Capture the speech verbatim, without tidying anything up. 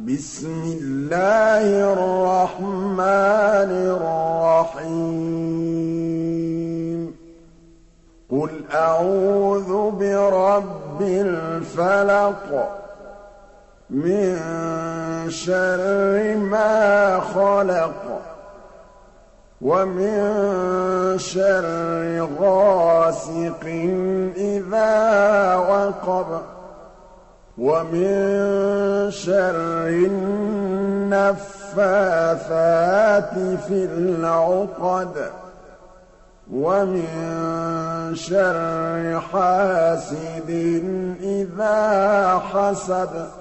بسم الله الرحمن الرحيم قل أعوذ برب الفلق من شر ما خلق ومن شر غاسق إذا وقب ومن شر النفاثات في العقد ومن شر حاسد إذا حسد